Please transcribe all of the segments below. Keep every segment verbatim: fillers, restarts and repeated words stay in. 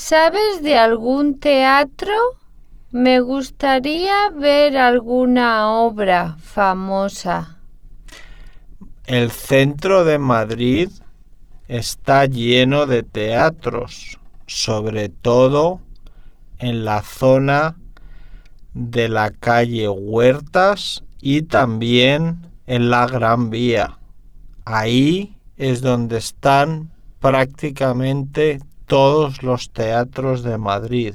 ¿Sabes de algún teatro? Me gustaría ver alguna obra famosa. El centro de Madrid está lleno de teatros, sobre todo en la zona de la calle Huertas y también en la Gran Vía. Ahí es donde están prácticamente todos los teatros de Madrid.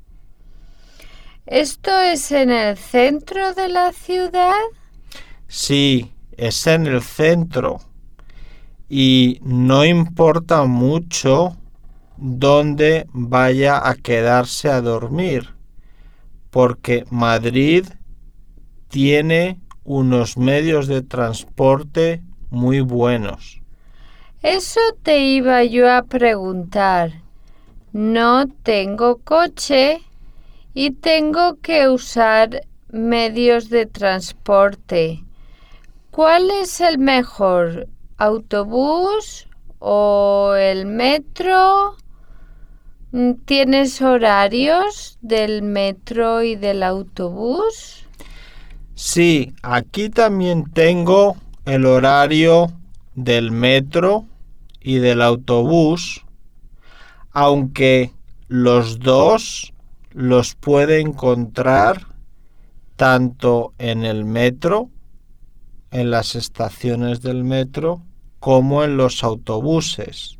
¿Esto es en el centro de la ciudad? Sí, es en el centro y no importa mucho dónde vaya a quedarse a dormir, porque Madrid tiene unos medios de transporte muy buenos. Eso te iba yo a preguntar. No tengo coche y tengo que usar medios de transporte. ¿Cuál es el mejor? ¿Autobús o el metro? ¿Tienes horarios del metro y del autobús? Sí, aquí también tengo el horario del metro y del autobús, aunque los dos los puede encontrar tanto en el metro, en las estaciones del metro, como en los autobuses.